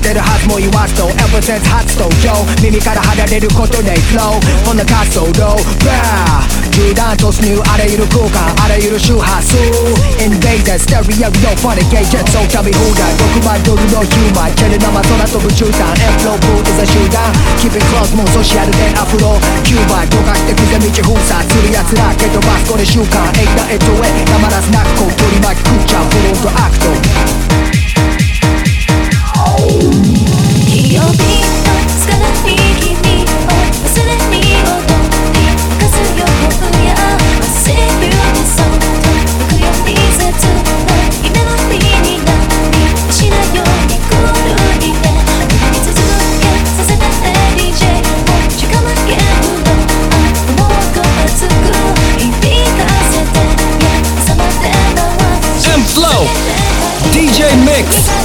ってるはずも言わずとエヴァセンス発動上耳から離れることねえフローこんな活動ローバー銃弾突入あらゆる空間あらゆる周波数インベイダーステリアリオファネゲージェット食べ放題6万ドルのヒューマンチェル生空飛ぶ絨毯エンフローブーイザ集団 Keep it close もうソシャルでアフロキューバとかしてくぜ道封鎖する奴ら蹴飛ばすこれ習慣エイダエットへたまらずなくこう取り巻き食っちゃうフロントアクト日曜日のつかない君を忘れみようと生かす予告や焦る理想と行くように切ない夢の日になりしないように狂いで歌い続けさせて DJ もう時間はゲームのもっと熱く響かせて Yeah 朝まで回す M-Flow DJ Mix